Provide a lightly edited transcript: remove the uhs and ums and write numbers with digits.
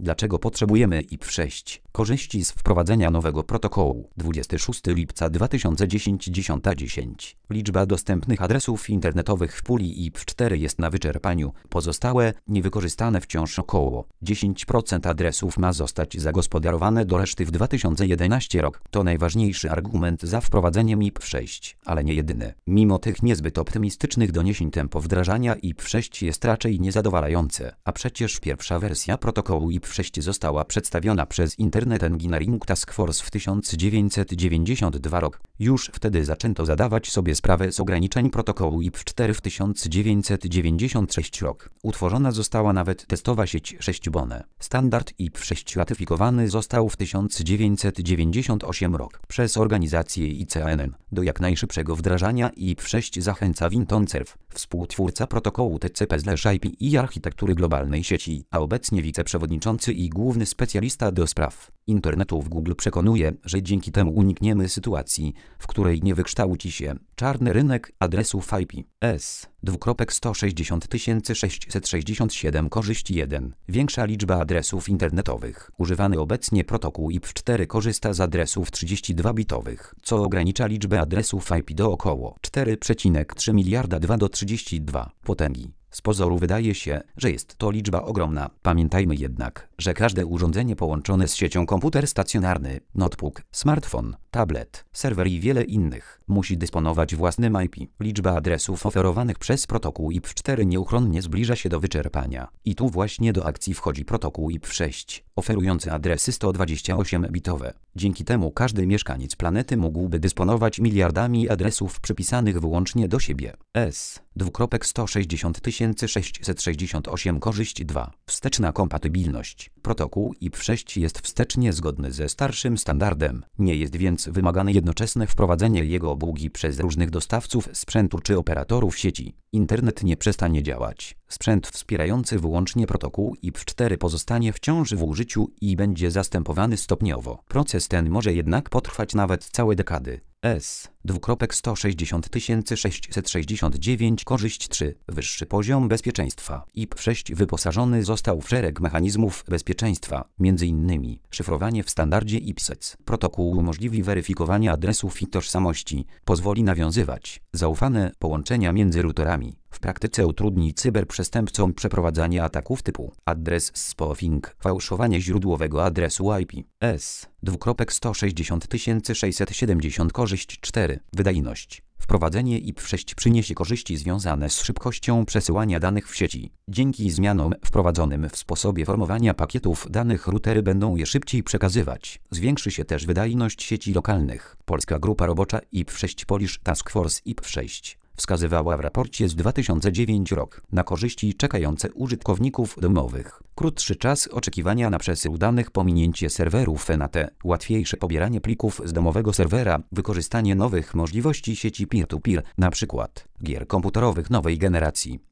Dlaczego potrzebujemy IP6? Korzyści z wprowadzenia nowego protokołu. 26 lipca 2010 10:10. Liczba dostępnych adresów internetowych w puli IP4 jest na wyczerpaniu. Pozostałe, niewykorzystane wciąż około 10% adresów ma zostać zagospodarowane do reszty w 2011 rok. To najważniejszy argument za wprowadzeniem IP6, ale nie jedyny. Mimo tych niezbyt optymistycznych doniesień tempo wdrażania IP6 jest raczej niezadowalające, a przecież pierwsza wersja protokołu IP6 została przedstawiona przez Internet Engineering Task Force w 1992 rok. Już wtedy zaczęto zadawać sobie sprawę z ograniczeń protokołu IP4 w 1996 rok. Utworzona została nawet testowa sieć 6-bone. Standard IP6 ratyfikowany został w 1998 rok przez organizację ICANN. Do jak najszybszego wdrażania IP6 zachęca Wintoncerf, współtwórca protokołu TCP/IP i architektury globalnej sieci, a obecnie wiceprzewodniczący i główny specjalista do spraw internetu w Google przekonuje, że dzięki temu unikniemy sytuacji, w której nie wykształci się czarny rynek adresów IP. S. 160 Korzyść 1. Większa liczba adresów internetowych. Używany obecnie protokół IP4 korzysta z adresów 32-bitowych, co ogranicza liczbę adresów IP do około 4,3 miliarda 2 do 32 potęgi. Z pozoru wydaje się, że jest to liczba ogromna. Pamiętajmy jednak, że każde urządzenie połączone z siecią, komputer stacjonarny, notebook, smartfon, tablet, serwer i wiele innych musi dysponować własnym IP. Liczba adresów oferowanych przez protokół IP4 nieuchronnie zbliża się do wyczerpania. I tu właśnie do akcji wchodzi protokół IP6, oferujący adresy 128-bitowe. Dzięki temu każdy mieszkaniec planety mógłby dysponować miliardami adresów przypisanych wyłącznie do siebie. S. 160 Korzyść 2. Wsteczna kompatybilność. Protokół IP6 jest wstecznie zgodny ze starszym standardem. Nie jest więc wymagane jednoczesne wprowadzenie jego obługi przez różnych dostawców sprzętu czy operatorów sieci. Internet nie przestanie działać. Sprzęt wspierający wyłącznie protokół IP4 pozostanie wciąż w użyciu i będzie zastępowany stopniowo. Proces ten może jednak potrwać nawet całe dekady. S. 160 Korzyść 3. Wyższy poziom bezpieczeństwa. IP6 wyposażony został w szereg mechanizmów bezpieczeństwa, m.in. szyfrowanie w standardzie IPsec. Protokół umożliwi weryfikowanie adresów i tożsamości, pozwoli nawiązywać zaufane połączenia między routerami. W praktyce utrudni cyberprzestępcom przeprowadzanie ataków typu adres spoofing, fałszowanie źródłowego adresu IP. S. 160 Korzyść 4. Wydajność. Wprowadzenie IP6 przyniesie korzyści związane z szybkością przesyłania danych w sieci. Dzięki zmianom wprowadzonym w sposobie formowania pakietów danych routery będą je szybciej przekazywać. Zwiększy się też wydajność sieci lokalnych. Polska Grupa Robocza IP6 Polish Task Force IP6 wskazywała w raporcie z 2009 rok na korzyści czekające użytkowników domowych. Krótszy czas oczekiwania na przesył danych, pominięcie serwerów NAT, łatwiejsze pobieranie plików z domowego serwera, wykorzystanie nowych możliwości sieci peer-to-peer, np. gier komputerowych nowej generacji.